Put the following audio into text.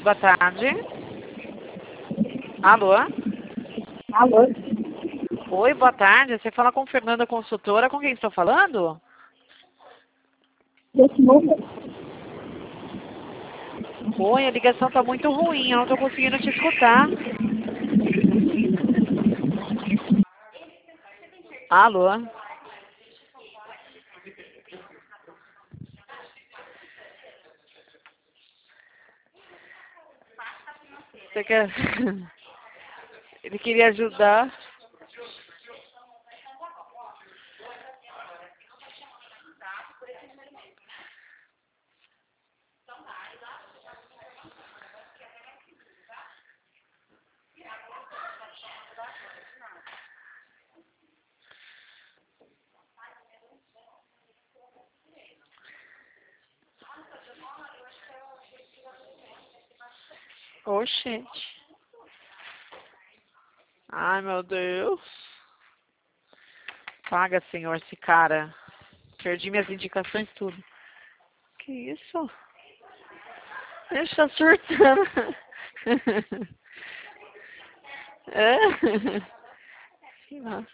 Boa tarde. Alô? Alô? Oi, boa tarde. Você fala com Fernanda Consultora. Com quem estou falando? Desse número? Oi, a ligação está muito ruim. Eu não estou conseguindo te escutar. Alô? Você quer... Ele queria ajudar. Oxente. Ai, meu Deus. Paga, senhor, esse cara. Perdi minhas indicações, tudo. Que isso? Ele está surtando. É? Sei lá.